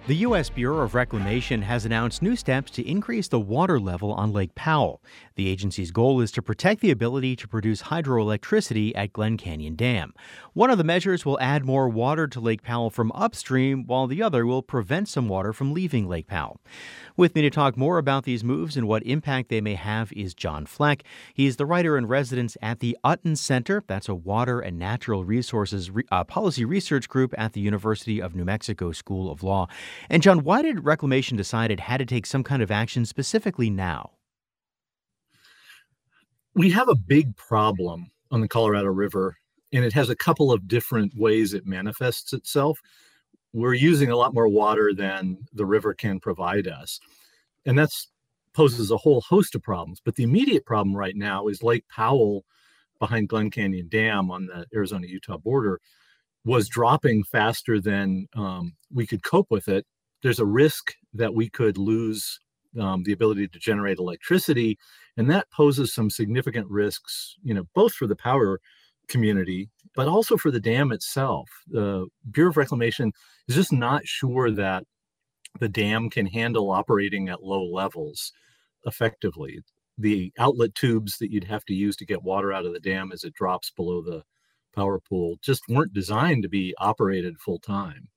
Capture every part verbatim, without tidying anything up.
The U S. Bureau of Reclamation has announced new steps to increase the water level on Lake Powell. The agency's goal is to protect the ability to produce hydroelectricity at Glen Canyon Dam. One of the measures will add more water to Lake Powell from upstream, while the other will prevent some water from leaving Lake Powell. With me to talk more about these moves and what impact they may have is John Fleck. He's the writer in residence at the Utton Center. That's a water and natural resources re- uh, policy research group at the University of New Mexico School of Law. And John, why did Reclamation decide it had to take some kind of action specifically now? We have a big problem on the Colorado River, and it has a couple of different ways it manifests itself. We're using a lot more water than the river can provide us, and that poses a whole host of problems. But the immediate problem right now is Lake Powell behind Glen Canyon Dam on the Arizona-Utah border was dropping faster than um, we could cope with it. There's a risk that we could lose um, the ability to generate electricity, and that poses some significant risks, you know, both for the power community, but also for the dam itself. The Bureau of Reclamation is just not sure that the dam can handle operating at low levels effectively. The outlet tubes that you'd have to use to get water out of the dam as it drops below the power pool just weren't designed to be operated full time.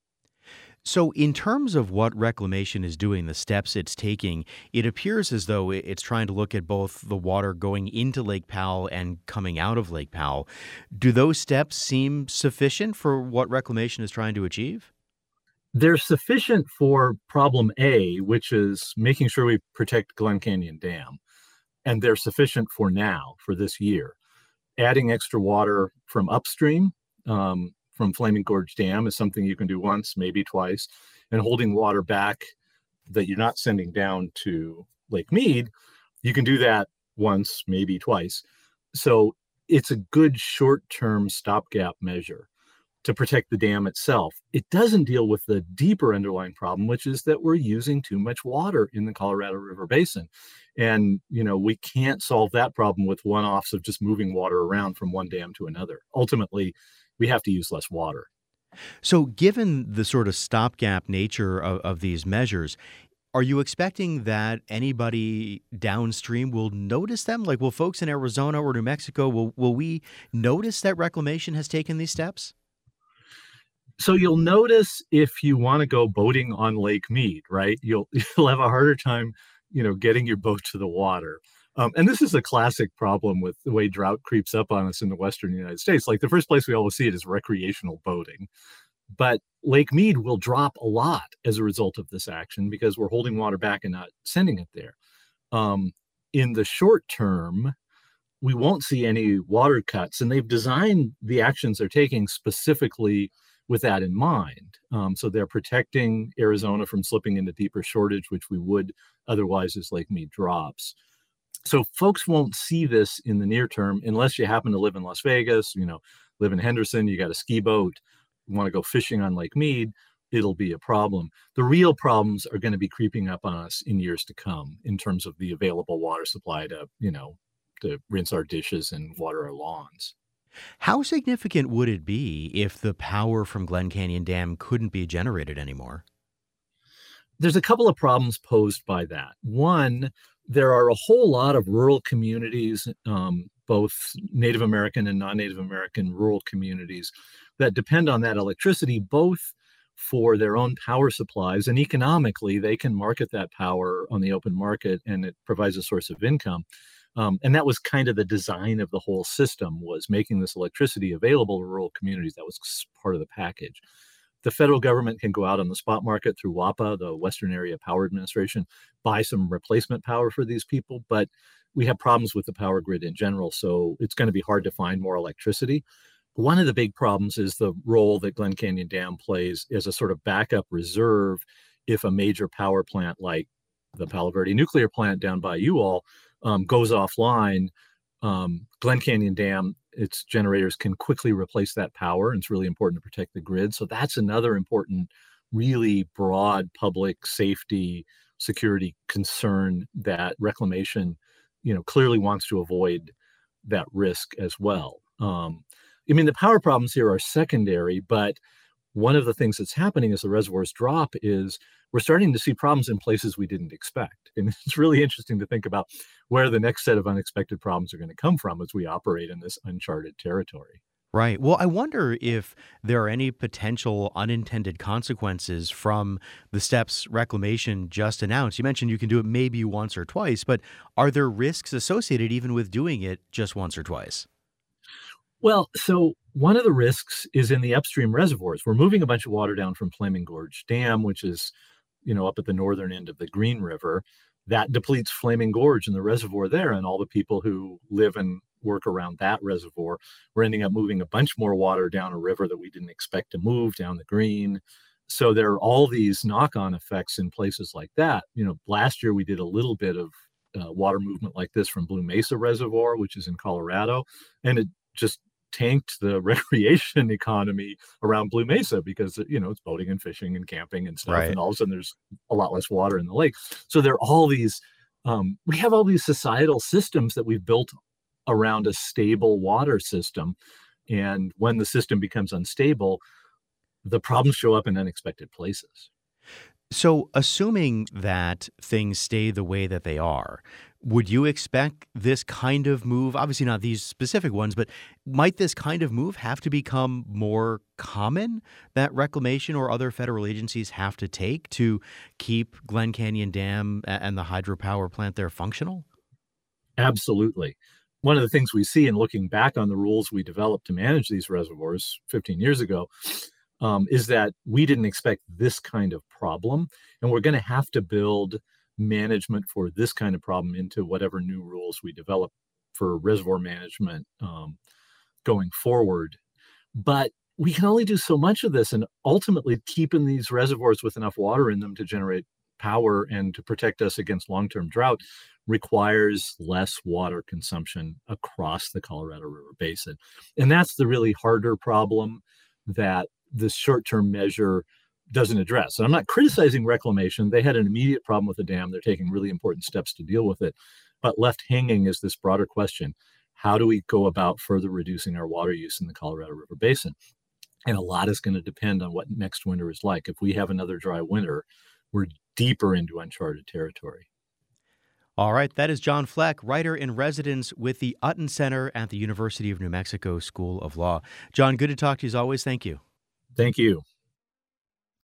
So in terms of what Reclamation is doing, the steps it's taking, it appears as though it's trying to look at both the water going into Lake Powell and coming out of Lake Powell. Do those steps seem sufficient for what Reclamation is trying to achieve? They're sufficient for problem A, which is making sure we protect Glen Canyon Dam. And they're sufficient for now, for this year. Adding extra water from upstream, um, from Flaming Gorge Dam is something you can do once, maybe twice, and holding water back that you're not sending down to Lake Mead, you can do that once, maybe twice. So it's a good short-term stopgap measure to protect the dam itself. It doesn't deal with the deeper underlying problem, which is that we're using too much water in the Colorado River Basin. And, you know, we can't solve that problem with one-offs of just moving water around from one dam to another. Ultimately, we have to use less water. So given the sort of stopgap nature of, of these measures, are you expecting that anybody downstream will notice them? Like, will folks in Arizona or New Mexico, will, will we notice that Reclamation has taken these steps? So you'll notice if you want to go boating on Lake Mead, right? You'll you'll have a harder time, you know, getting your boat to the water. Um, and this is a classic problem with the way drought creeps up on us in the Western United States. Like the first place we always see it is recreational boating. But Lake Mead will drop a lot as a result of this action because we're holding water back and not sending it there. Um, in the short term, we won't see any water cuts. And they've designed the actions they're taking specifically with that in mind. Um, so they're protecting Arizona from slipping into deeper shortage, which we would otherwise as Lake Mead drops. So folks won't see this in the near term unless you happen to live in Las Vegas, you know, live in Henderson, you got a ski boat, you want to go fishing on Lake Mead, it'll be a problem. The real problems are going to be creeping up on us in years to come in terms of the available water supply to, you know, to rinse our dishes and water our lawns. How significant would it be if the power from Glen Canyon Dam couldn't be generated anymore? There's a couple of problems posed by that. One, there are a whole lot of rural communities, um, both Native American and non-Native American rural communities, that depend on that electricity, both for their own power supplies and economically, they can market that power on the open market and it provides a source of income. Um, and that was kind of the design of the whole system, was making this electricity available to rural communities. That was part of the package. The federal government can go out on the spot market through WAPA, the Western Area Power Administration, buy some replacement power for these people. But we have problems with the power grid in general, so it's going to be hard to find more electricity. One of the big problems is the role that Glen Canyon Dam plays as a sort of backup reserve if a major power plant like the Palo Verde nuclear plant down by you all um, goes offline. Um, Glen Canyon Dam, its generators can quickly replace that power, and it's really important to protect the grid. So that's another important, really broad public safety security concern that Reclamation, you know, clearly wants to avoid that risk as well. Um, I mean, the power problems here are secondary, but one of the things that's happening as the reservoirs drop is we're starting to see problems in places we didn't expect. And it's really interesting to think about where the next set of unexpected problems are going to come from as we operate in this uncharted territory. Right. Well, I wonder if there are any potential unintended consequences from the steps Reclamation just announced. You mentioned you can do it maybe once or twice, but are there risks associated even with doing it just once or twice? Well, so one of the risks is in the upstream reservoirs. We're moving a bunch of water down from Flaming Gorge Dam, which is, you know, up at the northern end of the Green River. That depletes Flaming Gorge and the reservoir there, and all the people who live and work around that reservoir. We're ending up moving a bunch more water down a river that we didn't expect to move down the Green. So there are all these knock-on effects in places like that. You know, last year we did a little bit of uh, water movement like this from Blue Mesa Reservoir, which is in Colorado, and it just tanked the recreation economy around Blue Mesa because, you know, it's boating and fishing and camping and stuff. Right. And all of a sudden there's a lot less water in the lake. So there are all these, um, we have all these societal systems that we've built around a stable water system. And when the system becomes unstable, the problems show up in unexpected places. So, assuming that things stay the way that they are, would you expect this kind of move, obviously not these specific ones, but might this kind of move have to become more common that Reclamation or other federal agencies have to take to keep Glen Canyon Dam and the hydropower plant there functional? Absolutely. One of the things we see in looking back on the rules we developed to manage these reservoirs fifteen years ago um, is that we didn't expect this kind of problem. And we're going to have to build management for this kind of problem into whatever new rules we develop for reservoir management um, going forward. But we can only do so much of this, and ultimately keeping these reservoirs with enough water in them to generate power and to protect us against long-term drought requires less water consumption across the Colorado River Basin. And that's the really harder problem that this short-term measure doesn't address. And I'm not criticizing Reclamation. They had an immediate problem with the dam. They're taking really important steps to deal with it. But left hanging is this broader question: how do we go about further reducing our water use in the Colorado River Basin? And a lot is going to depend on what next winter is like. If we have another dry winter, we're deeper into uncharted territory. All right, that is John Fleck, writer in residence with the Utton Center at the University of New Mexico School of Law. John, good to talk to you as always. Thank you. Thank you.